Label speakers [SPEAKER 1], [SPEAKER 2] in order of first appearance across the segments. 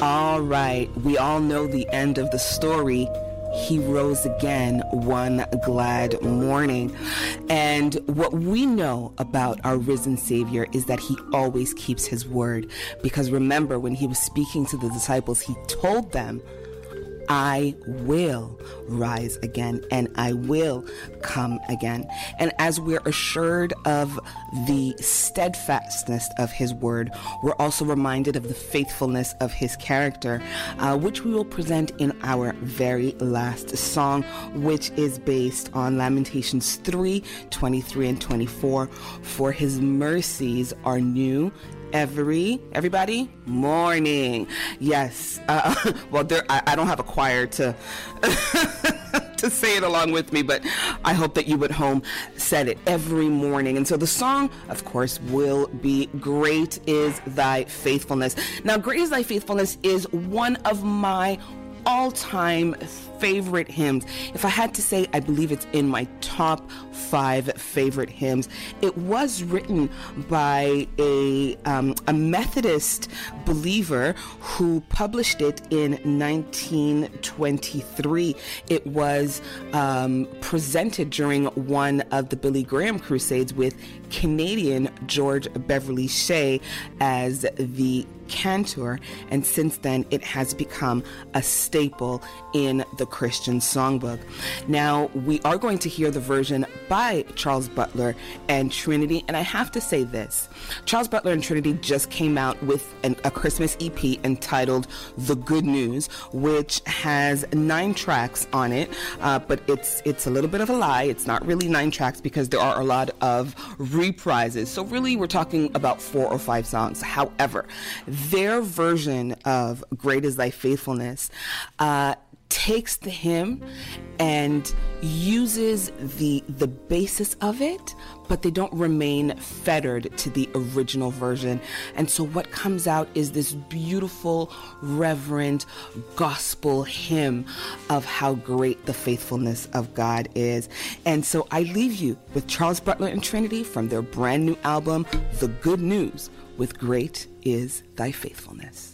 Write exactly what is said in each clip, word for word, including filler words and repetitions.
[SPEAKER 1] All right, we all know the end of the story. He rose again one glad morning. And what we know about our risen Savior is that he always keeps his word. Because remember, when he was speaking to the disciples, he told them, I will rise again and I will come again. And as we're assured of the steadfastness of his word, we're also reminded of the faithfulness of his character, uh, which we will present in our very last song, which is based on Lamentations three, twenty-three and twenty-four. For his mercies are new every everybody morning. Yes. Uh, well, there I, I don't have a choir to to say it along with me, but I hope that you at home said it every morning. And so the song, of course, will be Great is Thy Faithfulness. Now, Great is Thy Faithfulness is one of my all-time favorite hymns. If I had to say, I believe it's in my top five favorite hymns. It was written by a um, a Methodist believer who published it in nineteen twenty-three. It was um, presented during one of the Billy Graham crusades with Canadian George Beverly Shea as the cantor, and since then it has become a staple in the Christian songbook. Now, we are going to hear the version by Charles Butler and Trinity, and I have to say this. Charles Butler and Trinity just came out with an, a Christmas E P entitled The Good News, which has nine tracks on it, uh, but it's it's a little bit of a lie. It's not really nine tracks because there are a lot of reprises. So really, we're talking about four or five songs. However, their version of Great is Thy Faithfulness uh, takes the hymn and uses the the basis of it, but they don't remain fettered to the original version. And so what comes out is this beautiful, reverent gospel hymn of how great the faithfulness of God is. And so I leave you with Charles Butler and Trinity from their brand new album, The Good News, with Great is Thy Faithfulness.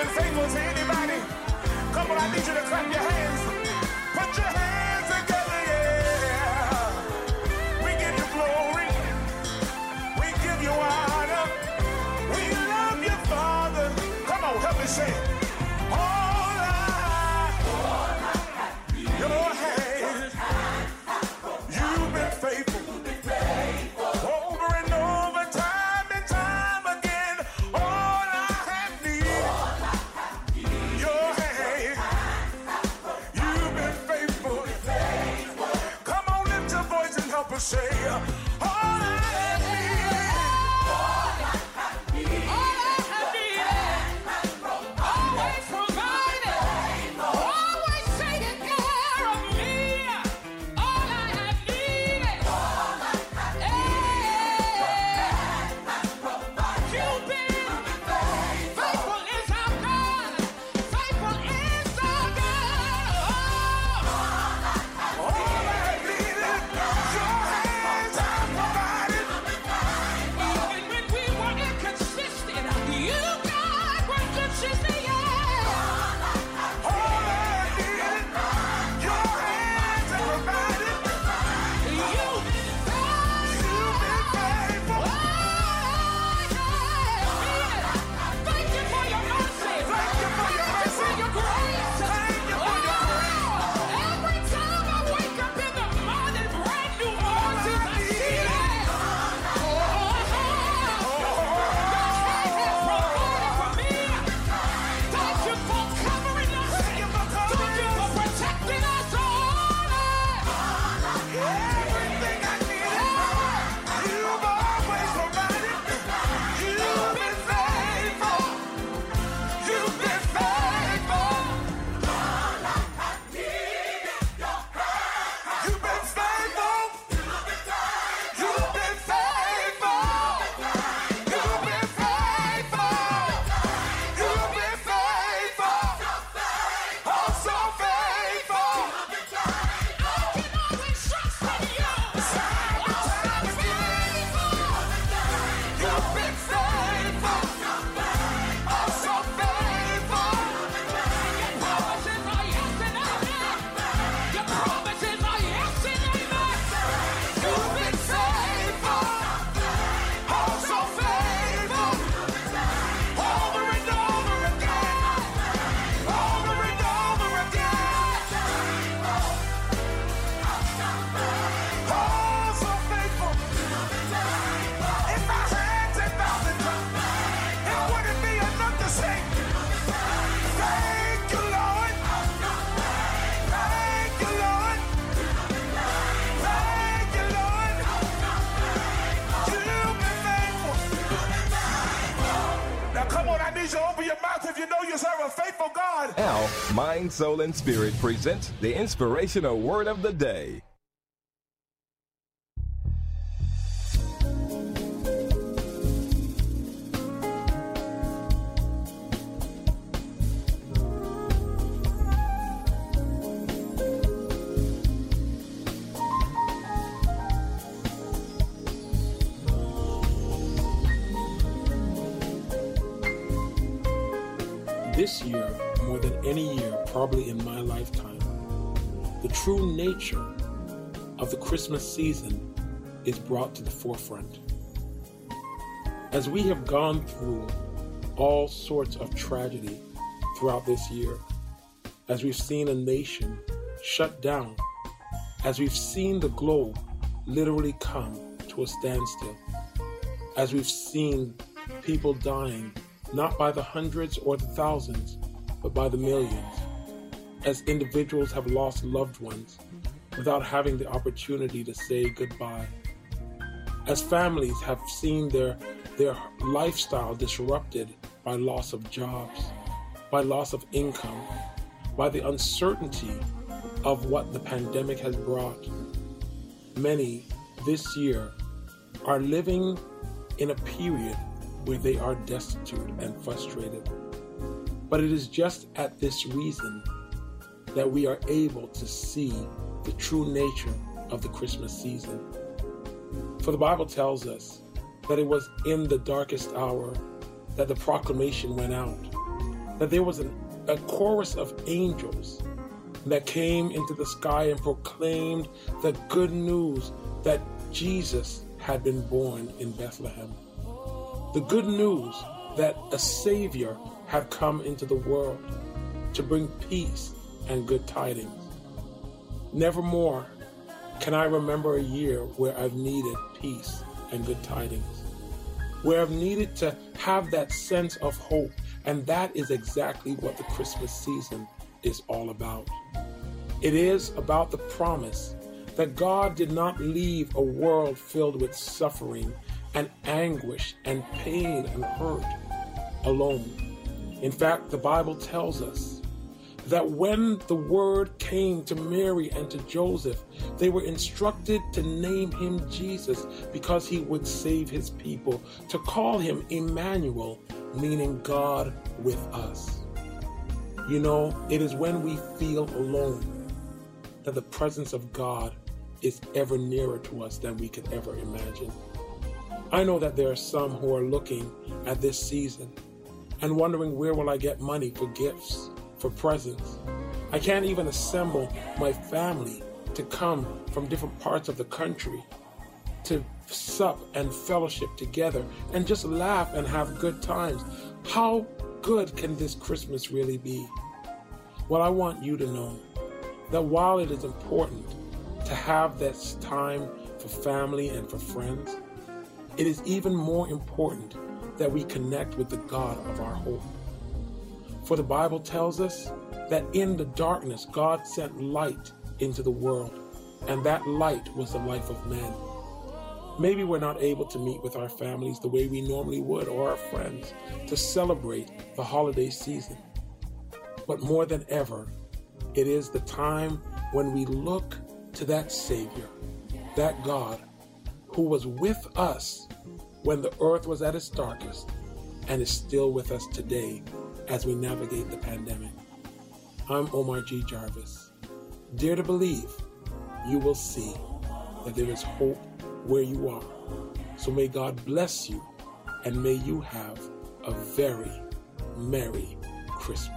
[SPEAKER 2] been faithful to anybody? Come on, I need you to clap your hands. Put your hands together, yeah. We give you glory. We give you honor. We love you, Father. Come on, help me say it. All I, your hands. You've been faithful. Over and over, time and time again. All I have needed, your hand. You've been faithful. Come on, lift your voice and help us say, all I have needed.
[SPEAKER 3] All I have needed. Always provided. Always taking care of me. All I have needed. You've been faithful is our God. Faithful is our God.
[SPEAKER 2] All I have needed, your hands have provided.
[SPEAKER 3] Even when we were inconsistent, you, God, were consistent. Yeah.
[SPEAKER 2] All I have needed, your hands have provided.
[SPEAKER 3] You've been
[SPEAKER 2] You've been faithful.
[SPEAKER 3] Thank you for your mercy.
[SPEAKER 2] Thank you for your
[SPEAKER 3] Thank you for your grace.
[SPEAKER 2] Thank you for your grace.
[SPEAKER 3] Every time I wake up in the morning, brand new mercies I see. Provided for me. Thank you for covering us.
[SPEAKER 2] Thank you for covering
[SPEAKER 3] Thank you for protecting us all.
[SPEAKER 2] Everything I needed, you've always provided. You've been faithful. You've been faithful. You've been faithful. You've been faithful. You've been faithful. You've been faithful. Oh, so faithful.
[SPEAKER 3] I can always trust in you.
[SPEAKER 2] Time and time again. You've been faithful. Oh, so faithful.
[SPEAKER 3] Your promises are yes and amen. Your promises are yes and amen.
[SPEAKER 2] You've been faithful. Oh, so faithful. Over and over again. Over and over again. Oh, so faithful. If I had ten thousand tongues, it wouldn't be enough to say, thank you, Lord. Thank you, Lord. Thank you, Lord. You've been faithful. Now come on, I need you to open your mouth if you know you serve a faithful God.
[SPEAKER 4] Now, Mind, Soul, and Spirit presents the inspirational word of the day.
[SPEAKER 5] This year, more than any year probably in my lifetime, the true nature of the Christmas season is brought to the forefront. As we have gone through all sorts of tragedy throughout this year, as we've seen a nation shut down, as we've seen the globe literally come to a standstill, as we've seen people dying not by the hundreds or the thousands, but by the millions, as individuals have lost loved ones without having the opportunity to say goodbye, as families have seen their, their lifestyle disrupted by loss of jobs, by loss of income, by the uncertainty of what the pandemic has brought. Many this year are living in a period where they are destitute and frustrated. But it is just at this reason that we are able to see the true nature of the Christmas season. For the Bible tells us that it was in the darkest hour that the proclamation went out that there was an, a chorus of angels that came into the sky and proclaimed the good news that Jesus had been born in Bethlehem. The good news that a Savior had come into the world to bring peace and good tidings. Nevermore can I remember a year where I've needed peace and good tidings, where I've needed to have that sense of hope, and that is exactly what the Christmas season is all about. It is about the promise that God did not leave a world filled with suffering and anguish and pain and hurt alone. In fact, the Bible tells us that when the word came to Mary and to Joseph, they were instructed to name him Jesus because he would save his people, to call him Emmanuel, meaning God with us. You know, it is when we feel alone that the presence of God is ever nearer to us than we could ever imagine. I know that there are some who are looking at this season and wondering, where will I get money for gifts, for presents? I can't even assemble my family to come from different parts of the country to sup and fellowship together and just laugh and have good times. How good can this Christmas really be? Well, I want you to know that while it is important to have this time for family and for friends, it is even more important that we connect with the God of our hope. For the Bible tells us that in the darkness, God sent light into the world, and that light was the life of man. Maybe we're not able to meet with our families the way we normally would, or our friends, to celebrate the holiday season. But more than ever, it is the time when we look to that Savior, that God, who was with us when the earth was at its darkest and is still with us today as we navigate the pandemic. I'm Omar G. Jarvis. Dare to believe, you will see that there is hope where you are. So may God bless you, and may you have a very Merry Christmas.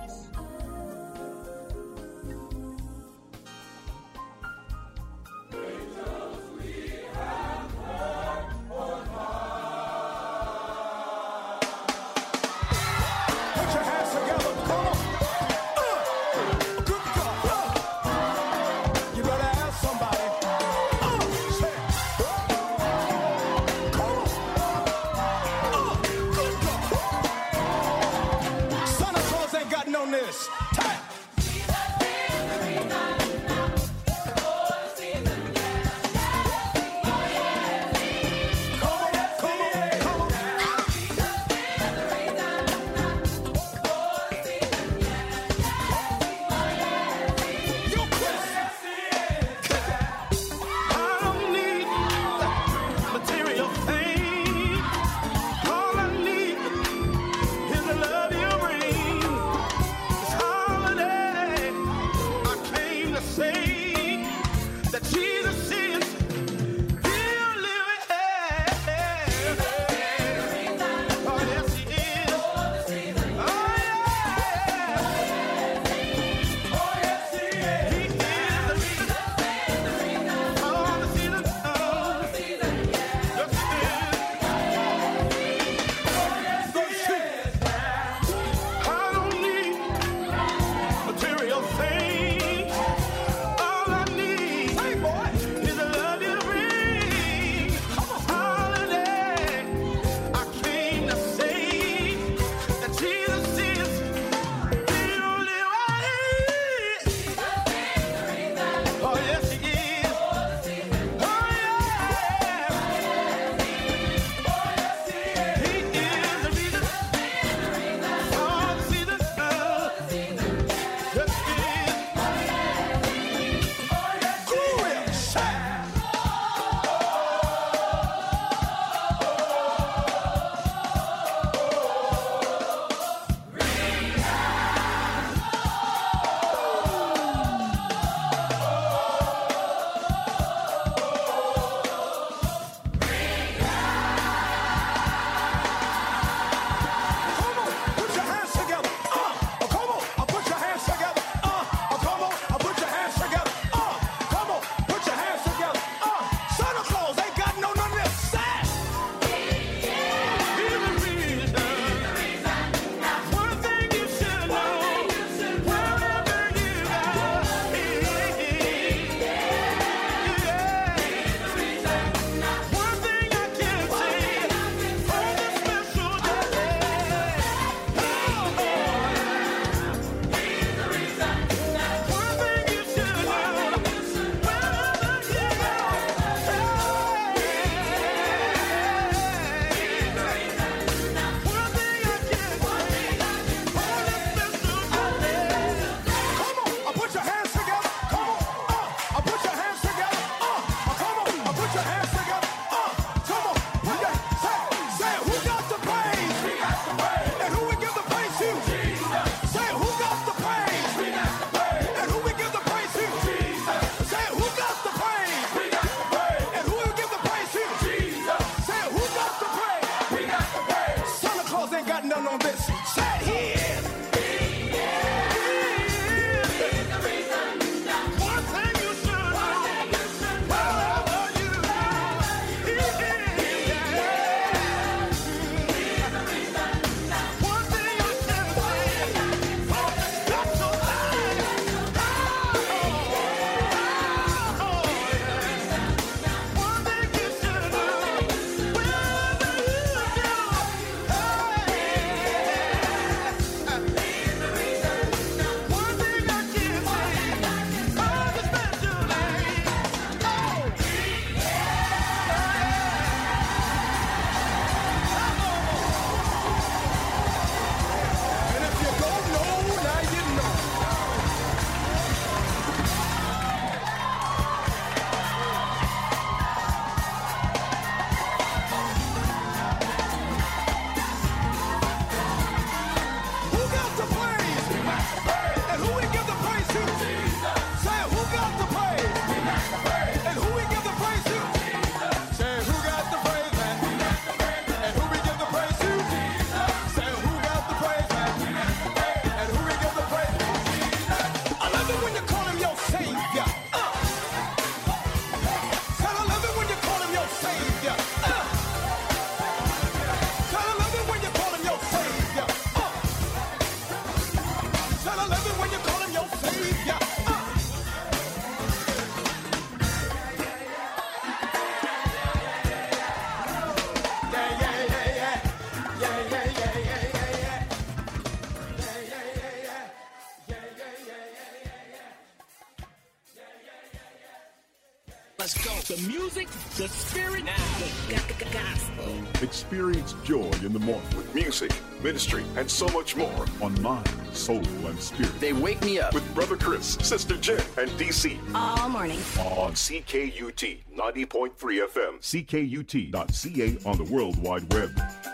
[SPEAKER 2] All I need is the love you bring. 'Cause gotta love it when you call him your savior. Uh. Yeah, yeah, yeah, yeah. Yeah, yeah, yeah, yeah, yeah, yeah. Yeah, yeah, yeah, yeah. Yeah, yeah, yeah, yeah, yeah, yeah.
[SPEAKER 3] Let's go. The music, the spirit, now. The gospel.
[SPEAKER 6] Experience joy in the morning with music, ministry, and so much more on Mind, Soul, and Spirit.
[SPEAKER 3] They wake me up.
[SPEAKER 6] With Brother Chris, Sister Jen, and D C.
[SPEAKER 7] All morning.
[SPEAKER 6] On C K U T ninety point three F M. C K U T dot C A on the World Wide Web.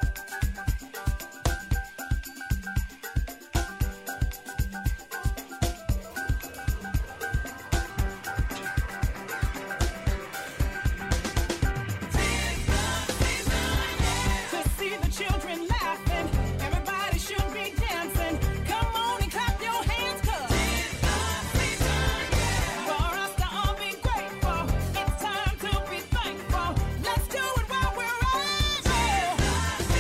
[SPEAKER 3] Let's do it while we're on.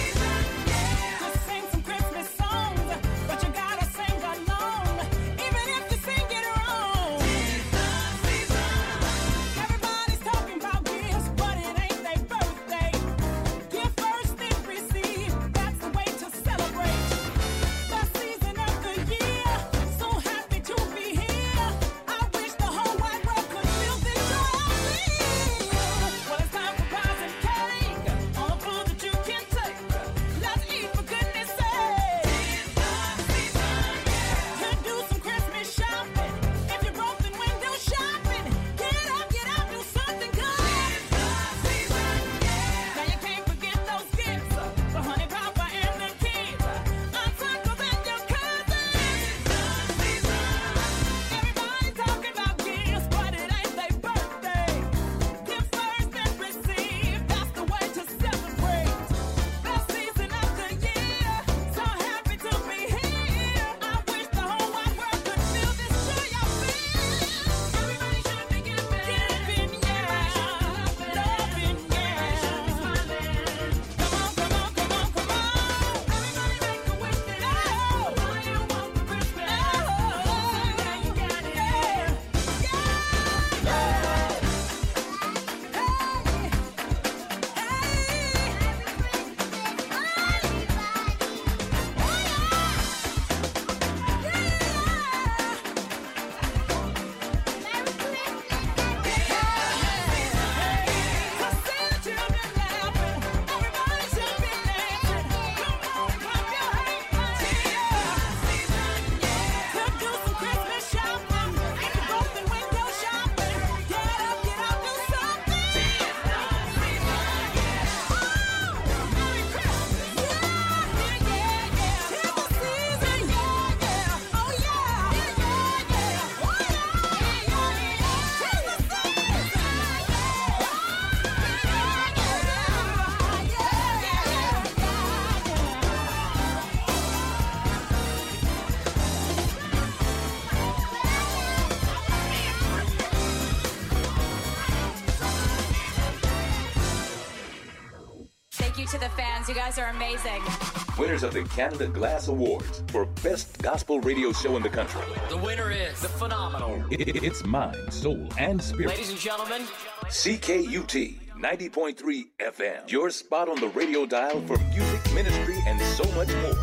[SPEAKER 8] to the fans. You guys are amazing.
[SPEAKER 9] Winners of the Canada Glass Awards for Best Gospel Radio Show in the country.
[SPEAKER 10] The winner is the phenomenal.
[SPEAKER 9] It's Mind, Soul, and Spirit.
[SPEAKER 10] Ladies and gentlemen,
[SPEAKER 9] C K U T ninety point three F M. Your spot on the radio dial for music, ministry, and so much more.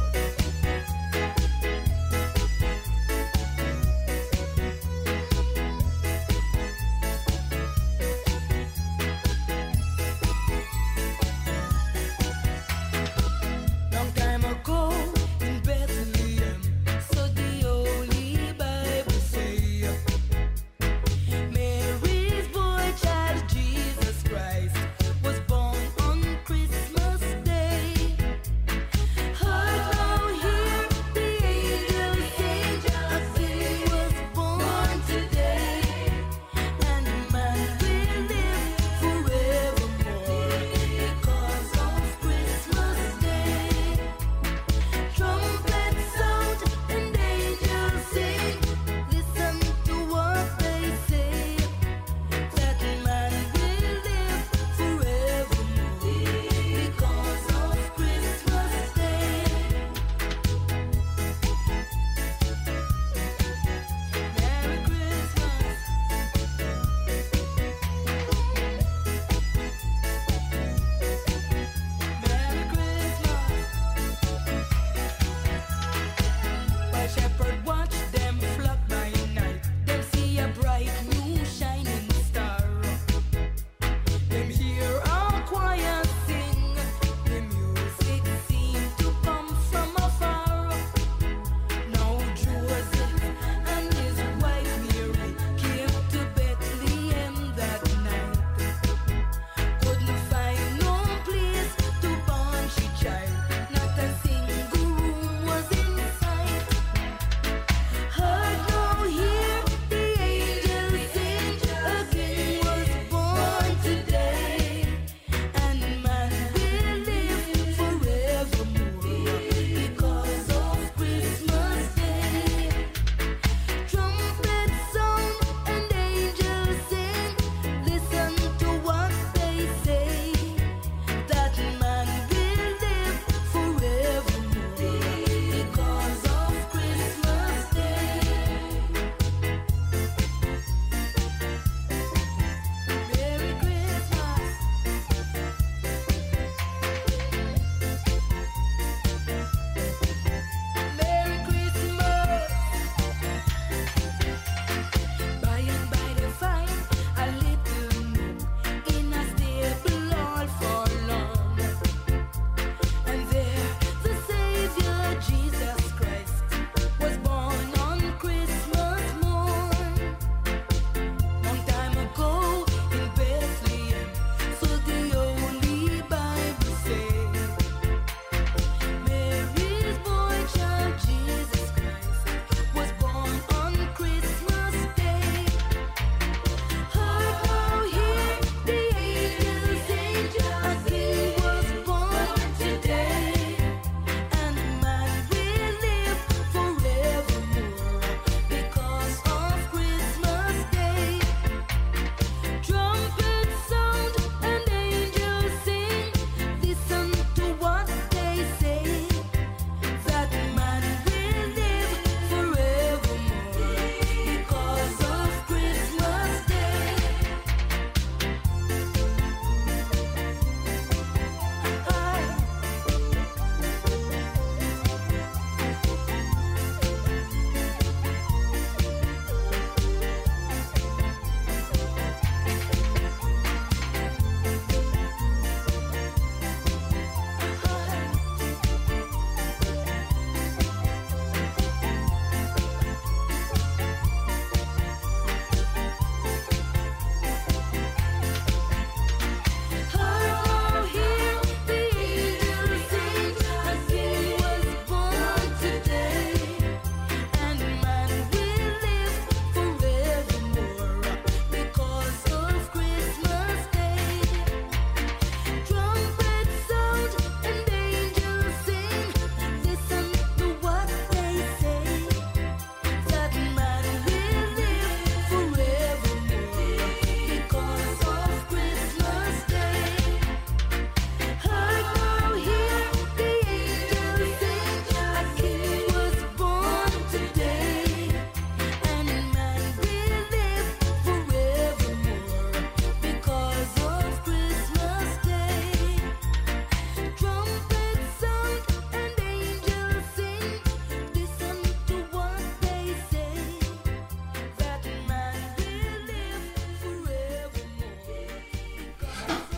[SPEAKER 11] Hold on.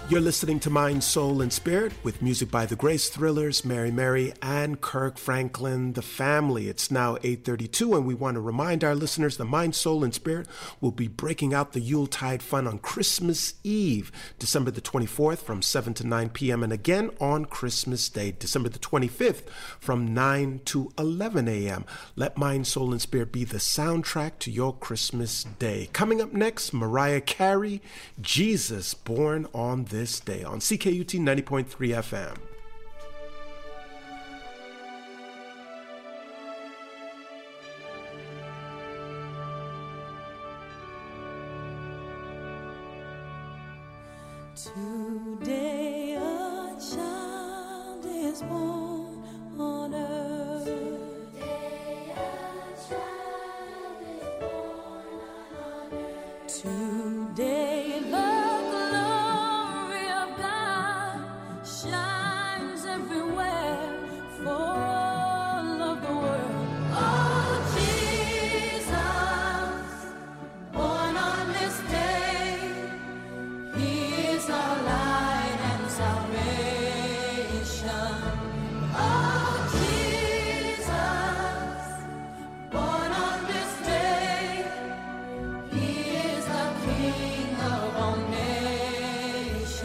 [SPEAKER 7] You're listening to Mind, Soul, and Spirit with music by the Grace Thrillers, Mary Mary, and Kirk Franklin, the family. It's now eight thirty-two, and we want to remind our listeners that Mind, Soul, and Spirit will be breaking out the Yuletide Fun on Christmas Eve, December the twenty-fourth from seven to nine p.m., and again on Christmas Day, December the twenty-fifth from nine to eleven a.m. Let Mind, Soul, and Spirit be the soundtrack to your Christmas day. Coming up next, Mariah Carey, Jesus Born on This Day on C K U T ninety point three F M.
[SPEAKER 11] Today a child is born on earth. Today a child is born on earth. Today the shines everywhere for all of the world. Oh, Jesus, born on this day, He is our light and salvation. Oh, Jesus, born on this day, He is the King of all nations.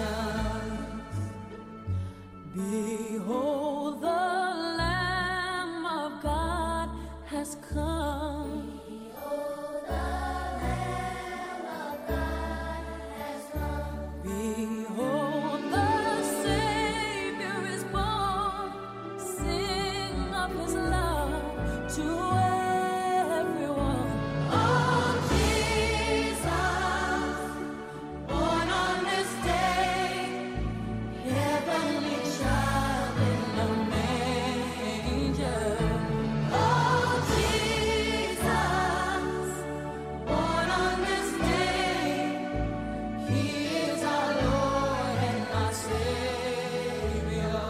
[SPEAKER 11] Behold, the Lamb of God has come. Behold, the Lamb of God has come. Behold, the Savior is born. Sing of His love to everyone. Oh, Jesus, born on this day, heavenly child in the manger. Oh, Jesus, born on this day, He is our Lord and our Savior.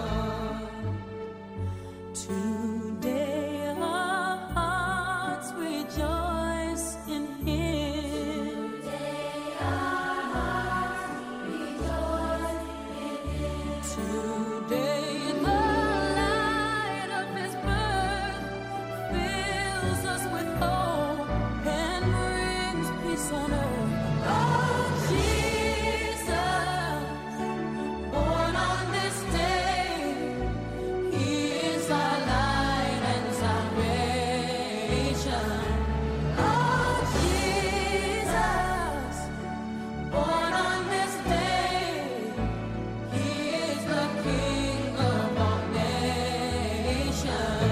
[SPEAKER 11] Today our hearts rejoice in Him. Today our hearts rejoice in Him. Today the light of His birth fills us with hope and brings peace on earth. Oh, Jesus, born on this day, He is our light and salvation. Oh, Jesus, born on this day, He is the King of all nations.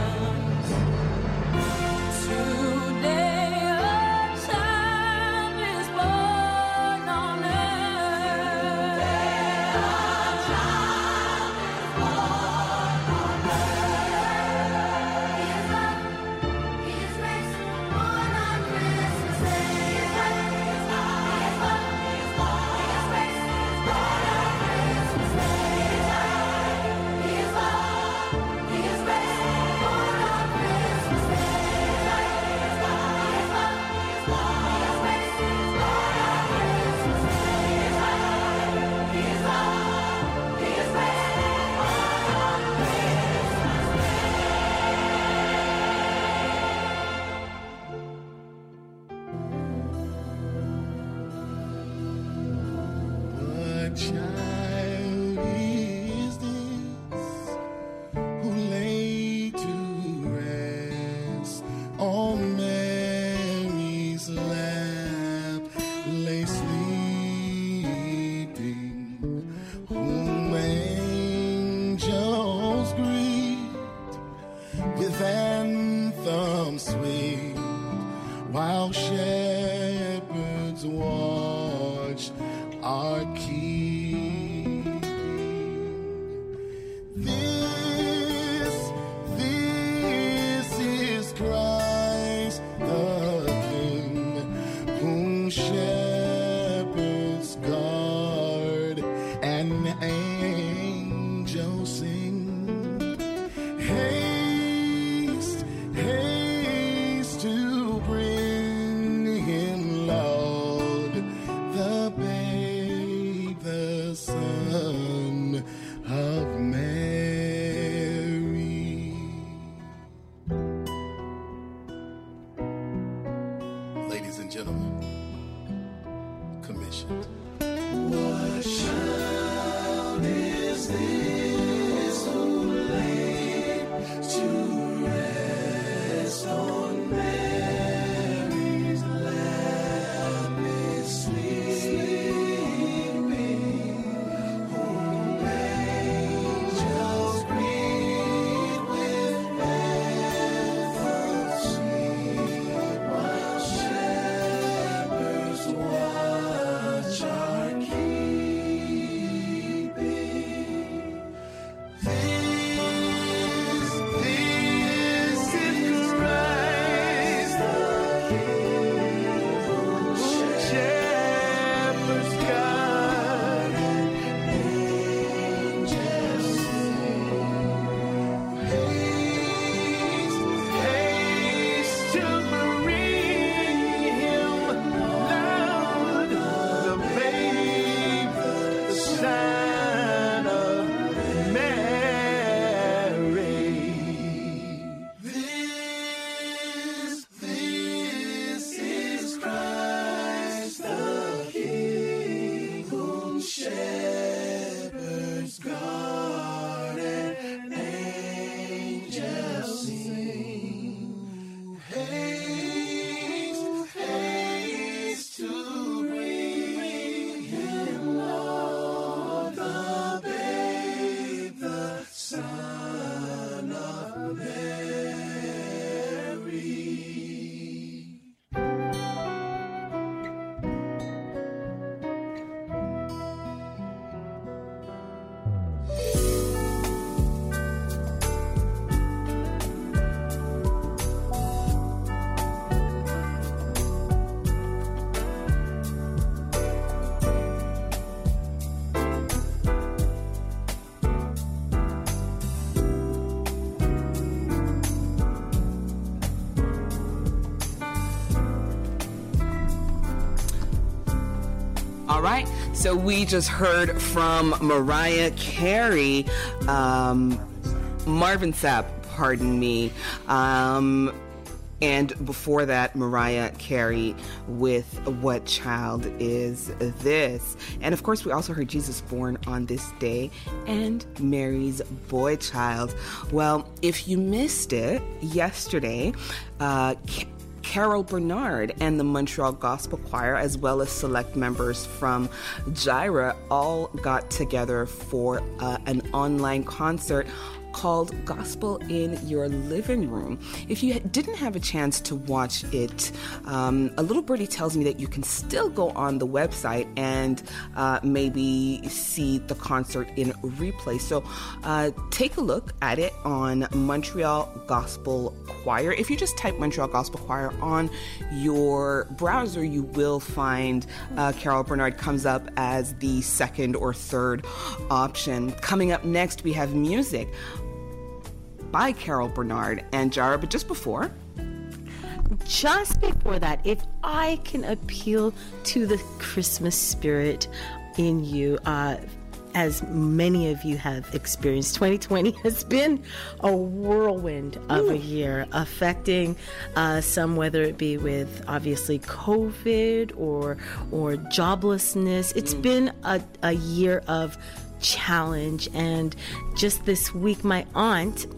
[SPEAKER 11] Today a child is born on earth. Today a child is born on earth. He is love, He is grace, born on Christmas Day. He is love, He is love, He is love, He is grace, born on Christmas Day. He is love, He is love, He is grace, born on Christmas Day. He is love, He is love, He is love, He is grace, born on Christmas Day. He is love, He is love, He is
[SPEAKER 12] What child is this who lay to rest on Mary's lap, lay sleeping, whom angels greet with anthems sweet, while shepherds watch our King. This, this is Christ the King, whom shepherds guard and angels sing. Haste, haste to bring Him, Lord, the babe, the Son ladies and gentlemen, commissioned.
[SPEAKER 2] What child is this who laid to rest on Mary's lap is sleeping, whom angels greet with anthems sweet, while shepherds watch our keeping. This, this is Christ the King, whom shepherds guard and angels sing. Haste, haste to bring him loud, the babe, the Son of Mary. This, this is Christ the King, whom shepherds guard and angels sing. Haste, haste to bring him, Lord, the babe, the Son of Mary.
[SPEAKER 1] All right, so we just heard from Mariah Carey, um, Marvin Sapp, pardon me, um, and before that, Mariah Carey with What Child Is This? And of course, we also heard Jesus Born on This Day and Mary's Boy Child. Well, if you missed it yesterday, uh, Carol Bernard and the Montreal Gospel Choir, as well as select members from Gyra, all got together for uh, an online concert called Gospel in Your Living Room. If you didn't have a chance to watch it, um, a little birdie tells me that you can still go on the website and uh, maybe see the concert in replay. So uh, take a look at it on Montreal Gospel Choir. If you just type Montreal Gospel Choir on your browser, you will find uh, Carol Bernard comes up as the second or third option. Coming up next, we have music by Carol Bernard and Gyra, but just before...
[SPEAKER 13] Just before that, if I can appeal to the Christmas spirit in you, uh, as many of you have experienced, twenty twenty has been a whirlwind of Ooh. a year, affecting uh, some, whether it be with obviously COVID or or joblessness. It's mm. been a, a year of challenge. And just this week, my aunt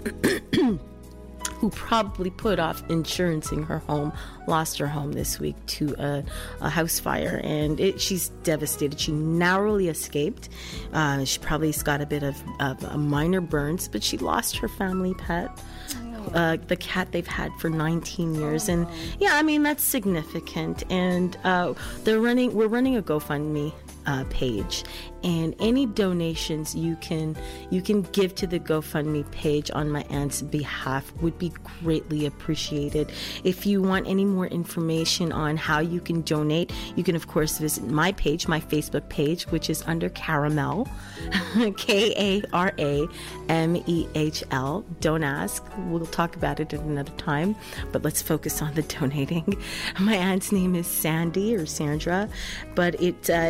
[SPEAKER 13] who probably put off insurancing her home, lost her home this week to a, a house fire, and it, she's devastated. She narrowly escaped. Uh, she probably's got a bit of, of uh, minor burns, but she lost her family pet. Uh, the cat they've had for nineteen years, and yeah, I mean that's significant. And uh, they're running. We're running a GoFundMe uh, page, and any donations you can you can give to the GoFundMe page on my aunt's behalf would be greatly appreciated. If you want any more information on how you can donate, you can of course visit my page, my Facebook page, which is under Caramel, K A R A M E H L. Don't ask. We'll talk about it at another time, but let's focus on the donating. My aunt's name is Sandy or Sandra, but it uh, it's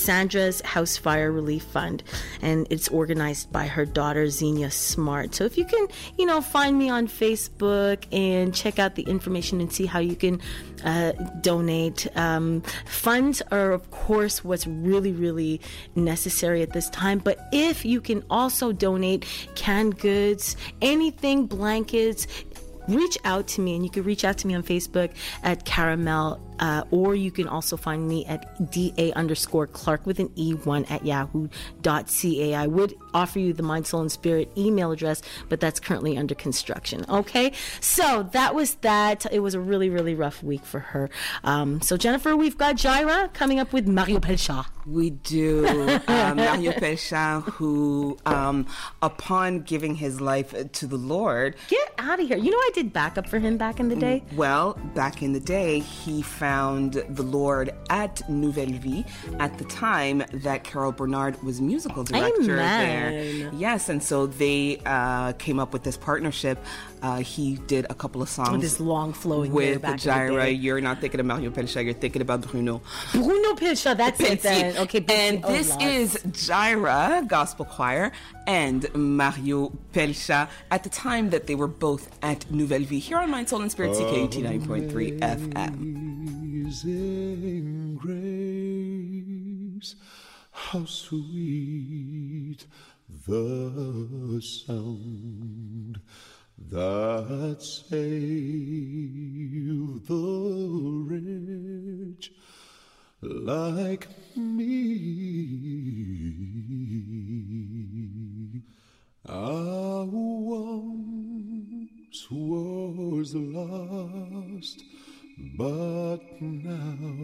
[SPEAKER 13] Cassandra's House Fire Relief Fund, and it's organized by her daughter Xenia Smart. So if you can, you know, find me on Facebook and check out the information and see how you can uh, donate. Um, funds are, of course, what's really, really necessary at this time. But if you can also donate canned goods, anything, blankets, reach out to me, and you can reach out to me on Facebook at Caramel, uh, or you can also find me at da underscore Clark with an E one at yahoo dot ca. I would offer you the Mind, Soul, and Spirit email address, but that's currently under construction. Okay, so that was that. It was a really, really rough week for her. Um, so Jennifer, we've got Jaira coming up with Mario Pelcha.
[SPEAKER 1] We do. uh, Mario Pelcha, who, um, upon giving his life to the Lord...
[SPEAKER 13] Get out of here. You know I did backup for him back in the day?
[SPEAKER 1] Well, back in the day, he found the Lord at Nouvelle Vie at the time that Carol Bernard was musical director
[SPEAKER 13] Amen.
[SPEAKER 1] there. Yes, and so they uh, came up with this partnership. Uh, he did a couple of songs
[SPEAKER 13] with this long flowing
[SPEAKER 1] with
[SPEAKER 13] back
[SPEAKER 1] Jaira. You're not thinking of Mario Pelcha, you're thinking about Bruno.
[SPEAKER 13] Bruno Pelcha, that's it then. Okay,
[SPEAKER 1] and
[SPEAKER 13] oh,
[SPEAKER 1] this
[SPEAKER 13] Lord.
[SPEAKER 1] is Jaira Gospel Choir and Mario Pelcha at the time that they were both at Nouvelle Vie here on Mind, Soul, and Spirit, C K U T nine point three F M.
[SPEAKER 12] Amazing grace, how sweet the sound that saved the wretch like me. I once was lost, but now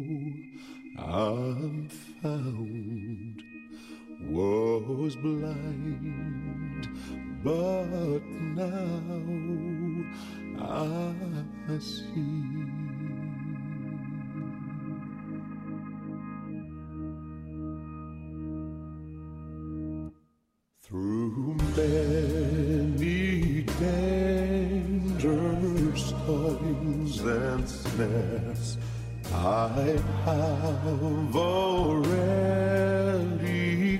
[SPEAKER 12] I'm found. Was blind, but now I see. Through many dangers, toils, and snares, I have already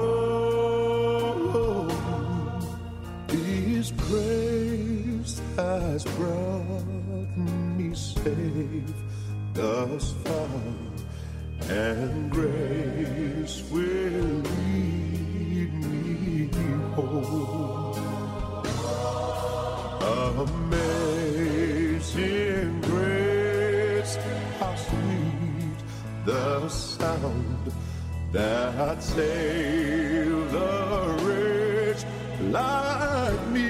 [SPEAKER 12] come. His grace has brought me safe thus far, and grace will lead me home. Amazing grace, how sweet the sound that saved the wretch like me.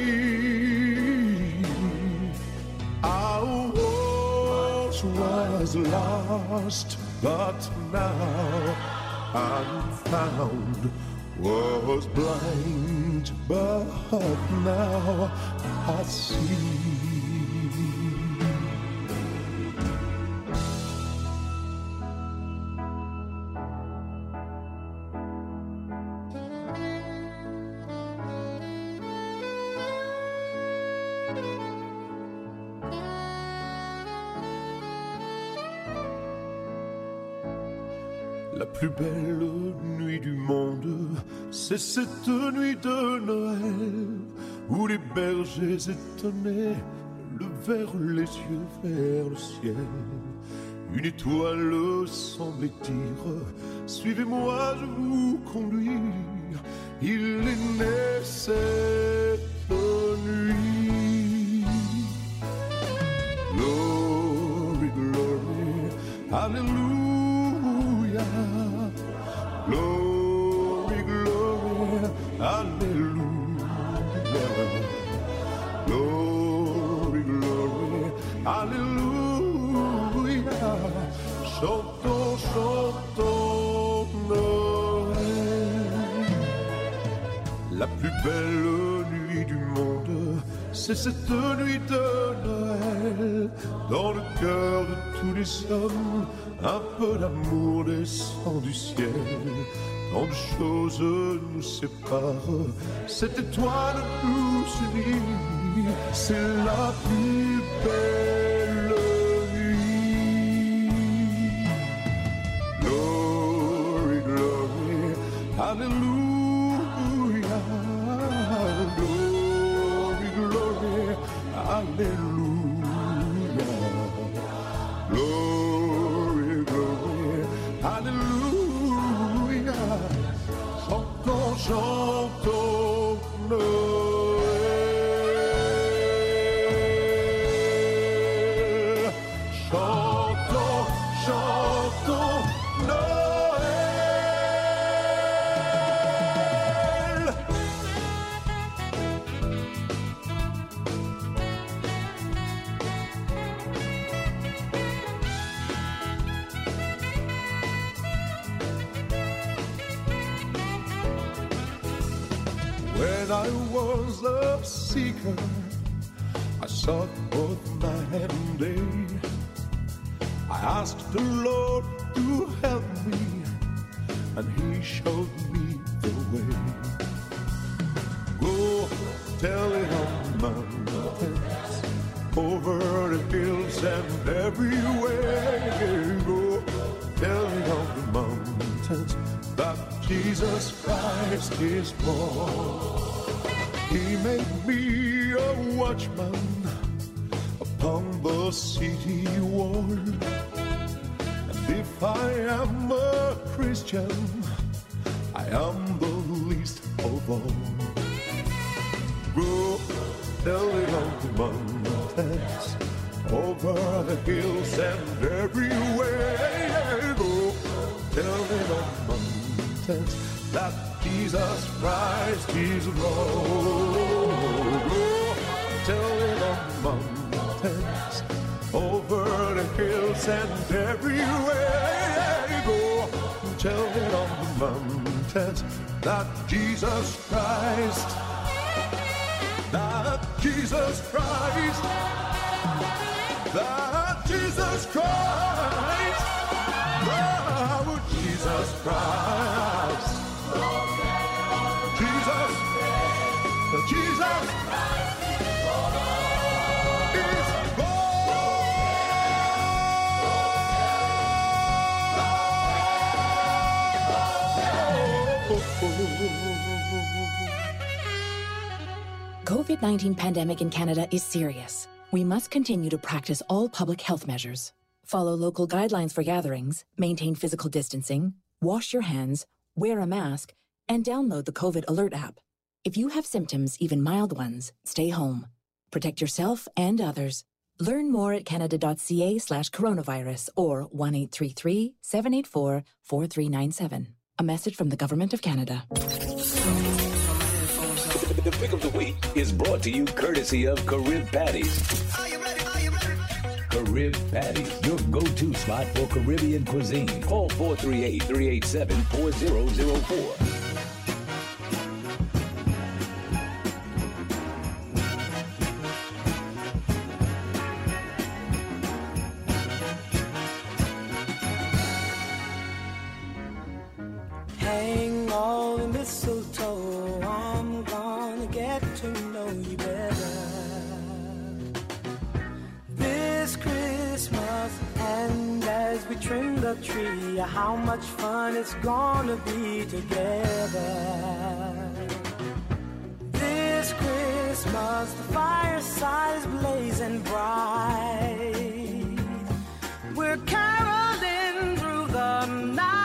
[SPEAKER 12] I once was lost, but now I'm found. Was blind, but now I see. La plus belle nuit du monde, c'est cette nuit de Noël, où les bergers étonnés levèrent les yeux vers le ciel. Une étoile semblait dire, suivez-moi, je vous conduis. Il est né cette nuit. Glory, glory, hallelujah. Glory, glory, hallelujah. Glory, glory, hallelujah. Chantons, chantons Noël. La plus belle nuit du monde, c'est cette nuit de Noël. Dans le cœur de tous les hommes, un peu d'amour descend du ciel. Tant de choses nous séparent, cette étoile nous unit. C'est la plus belle nuit. Glory, chantons Noël. When I was a seeker, I sought both night and day. I asked the Lord to help me, and He showed me the way. Go tell it on the mountains, over the hills and everywhere. Go tell it on the mountains that Jesus Christ is born. He made me a watchman upon the city wall. And if I am a Christian, I am the least of all. Go tell it on the mountains, over the hills and everywhere. Go tell it on the mountains that Jesus Christ is Lord. Go tell it on the mountains, over the hills and everywhere. Go tell it on the mountains that Jesus Christ, that Jesus Christ, that Jesus Christ, oh, Jesus Christ, Jesus, Jesus
[SPEAKER 14] COVID nineteen pandemic in Canada is serious. We must continue to practice all public health measures. Follow local guidelines for gatherings, maintain physical distancing, wash your hands, wear a mask, and download the COVID Alert app. If you have symptoms, even mild ones, stay home. Protect yourself and others. Learn more at canada.ca slash coronavirus or one eight three three, seven eight four, four three nine seven. A message from the Government of Canada.
[SPEAKER 9] The pick of the week is brought to you courtesy of Carib Patties. Carib Patties, your go-to spot for Caribbean cuisine. Call four three eight, three eight seven, four zero zero four.
[SPEAKER 15] Hang all the mistletoe, I'm gonna get to know you better this Christmas. And as we trim the tree, how much fun it's gonna be together this Christmas. The fireside is blazing bright, we're caroling through the night.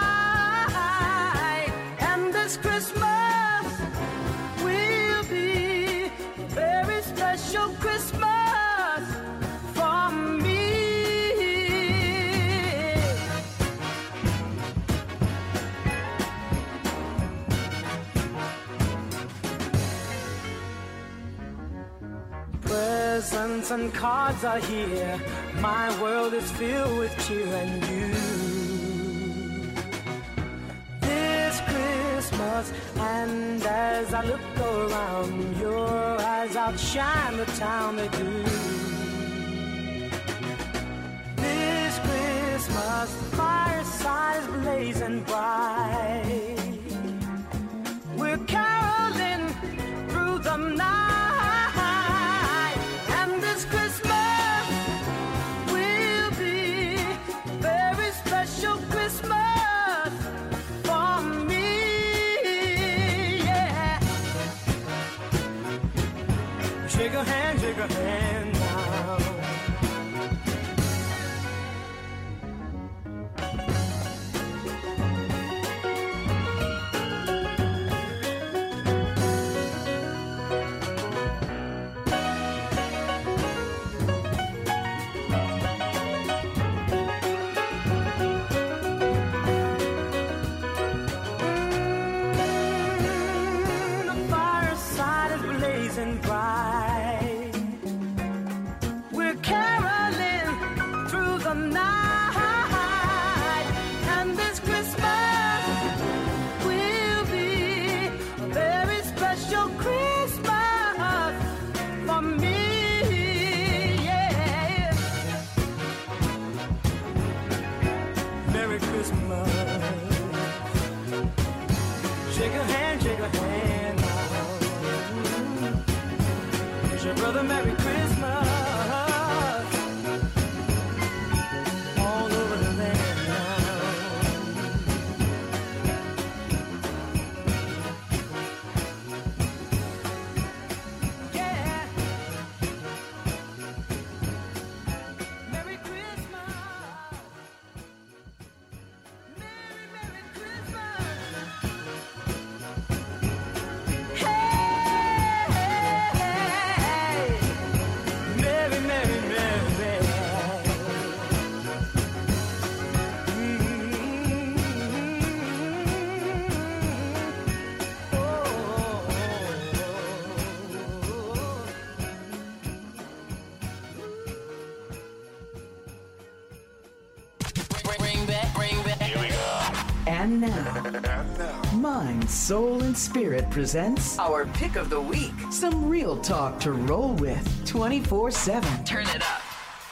[SPEAKER 15] Christmas will be a very special Christmas for me. Presents and cards are here, my world is filled with cheer and you. And as I look around, your eyes outshine the town they do. This Christmas, the fireside is blazing bright, we're caroling through the night. And this Christmas will be a very special Christmas for me. Shake a hand, shake a hand now.
[SPEAKER 16] And now, Mind, Soul, and Spirit presents our Pick of the Week. Some real talk to roll with twenty-four seven. Turn it up.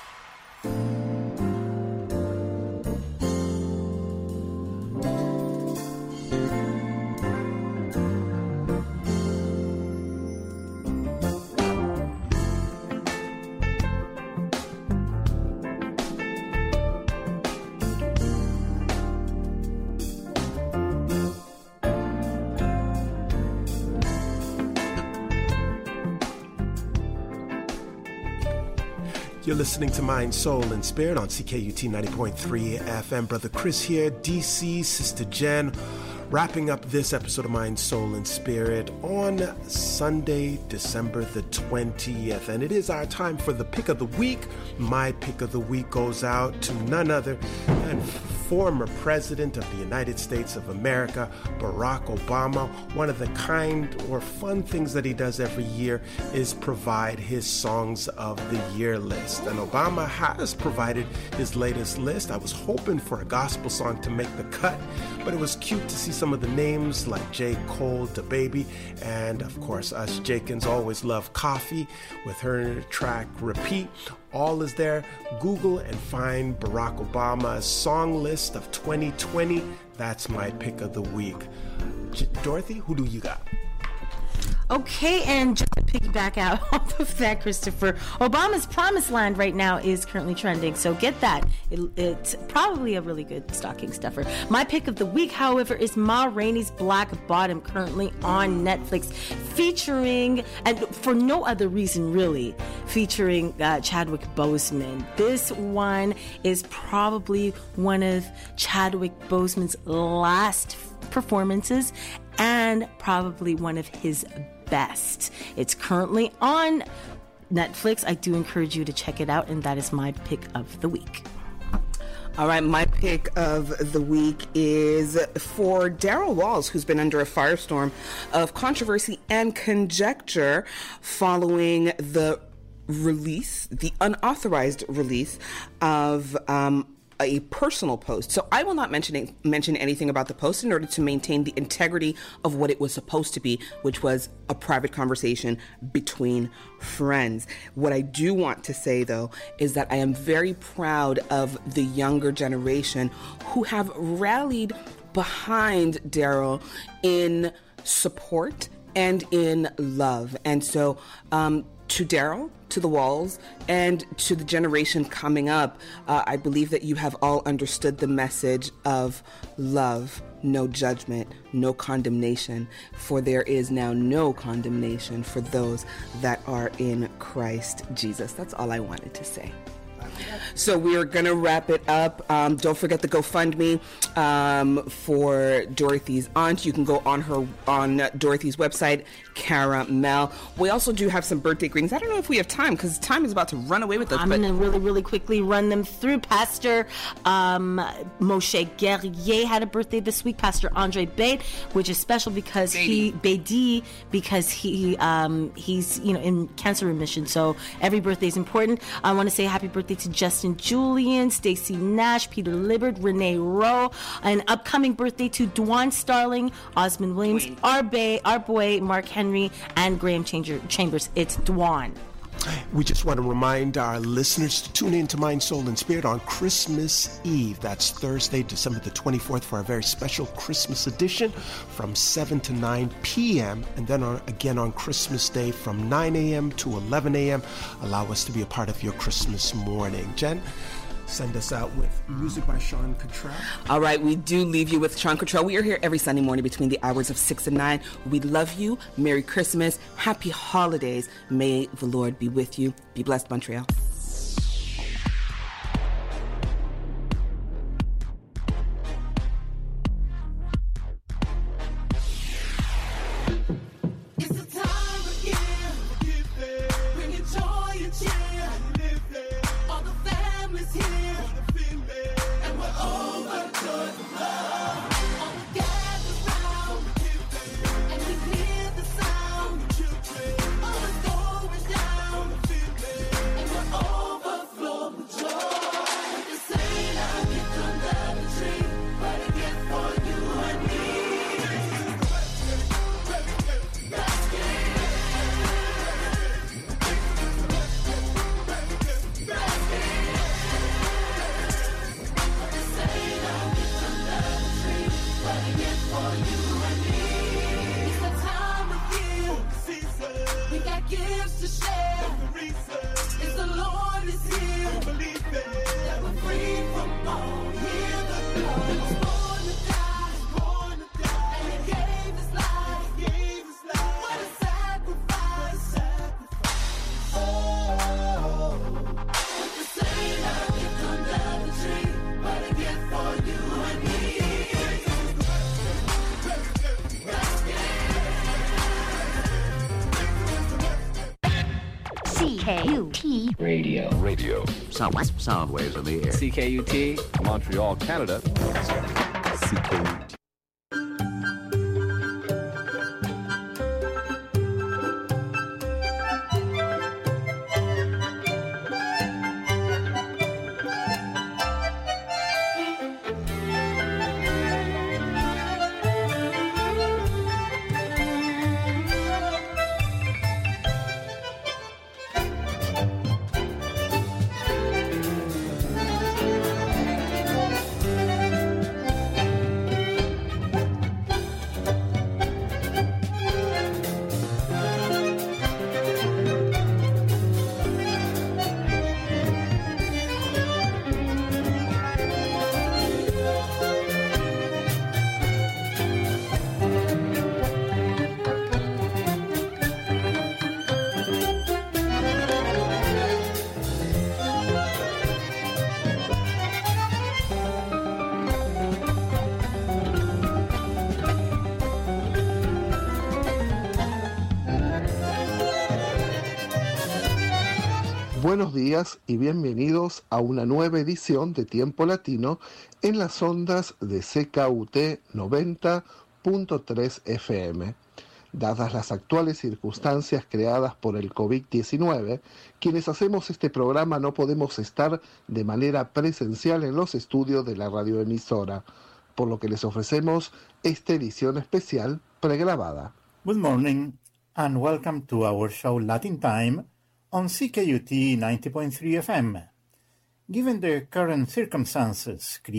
[SPEAKER 7] You're listening to Mind, Soul, and Spirit on C K U T ninety point three F M. Brother Chris here, D C, Sister Jen, wrapping up this episode of Mind, Soul, and Spirit on Sunday, December the twentieth. And it is our time for the Pick of the Week. My Pick of the Week goes out to none other than former President of the United States of America, Barack Obama. One of the kind or fun things that he does every year is provide his Songs of the Year list. And Obama has provided his latest list. I was hoping for a gospel song to make the cut, but it was cute to see some of the names like J. Cole, DaBaby, and of course us Jakins always love Coffee with her track Repeat. All is there. Google and find Barack Obama's song list of twenty twenty. That's my pick of the week. J- Dorothy, who do you got?
[SPEAKER 13] Okay, and just to piggyback out off of that, Christopher, Obama's Promised Land right now is currently trending, so get that. It, it's probably a really good stocking stuffer. My pick of the week, however, is Ma Rainey's Black Bottom, currently on Netflix, featuring, and for no other reason really, featuring uh, Chadwick Boseman. This one is probably one of Chadwick Boseman's last performances and probably one of his best. It's currently on Netflix. I do encourage you to check it out, and that is my pick of the week.
[SPEAKER 1] All right, my pick of the week is for Daryl Walls, who's been under a firestorm of controversy and conjecture following the release, the unauthorized release of um, a personal post. So I will not mention mention anything about the post in order to maintain the integrity of what it was supposed to be, which was a private conversation between friends. What I do want to say, though, is that I am very proud of the younger generation who have rallied behind Daryl in support and in love. And so um, to Daryl, to the Walls, and to the generation coming up, uh, I believe that you have all understood the message of love, no judgment, no condemnation, for there is now no condemnation for those that are in Christ Jesus. That's all I wanted to say. So we are going to wrap it up. Um, don't forget the GoFundMe um, for Dorothy's aunt. You can go on her on Dorothy's website, Caramel. We also do have some birthday greetings. I don't know if we have time because time is about to run away with us.
[SPEAKER 13] I'm going to really, really quickly run them through. Pastor um, Moshe Guerrier had a birthday this week. Pastor Andre Bade, which is special because Beatty. he Beatty because he um, he's you know in cancer remission. So every birthday is important. I want to say happy birthday to Justin Julian, Stacy Nash, Peter Libbard, Renee Rowe. An upcoming birthday to Dwan Starling, Osmond Williams, Wait. our, bay, our boy Mark Henry, and Graham Changer, Chambers. It's Dwan.
[SPEAKER 7] We just want to remind our listeners to tune in to Mind, Soul, and Spirit on Christmas Eve. That's Thursday, December the twenty-fourth, for our very special Christmas edition from seven to nine p.m. And then on, again on Christmas Day from nine a.m. to eleven a.m. Allow us to be a part of your Christmas morning. Jen, send us out with music by Sean Cottrell.
[SPEAKER 1] All right, we do leave you with Sean Cottrell. We are here every Sunday morning between the hours of six and nine. We love you. Merry Christmas. Happy holidays. May the Lord be with you. Be blessed, Montreal.
[SPEAKER 11] And we're
[SPEAKER 17] K U T
[SPEAKER 4] Radio. Radio. Sound, sound waves in the air. C K U T, Montreal, Canada. C K U T.
[SPEAKER 18] Buenos días y bienvenidos a una nueva edición de Tiempo Latino en las ondas de C K U T noventa punto tres F M. Dadas las actuales circunstancias creadas por el COVID diecinueve, quienes hacemos este programa no podemos estar de manera presencial en los estudios de la radioemisora, por lo que les ofrecemos esta edición especial pregrabada.
[SPEAKER 19] Good morning and welcome to our show Latin Time on C K U T ninety point three F M. Given the current circumstances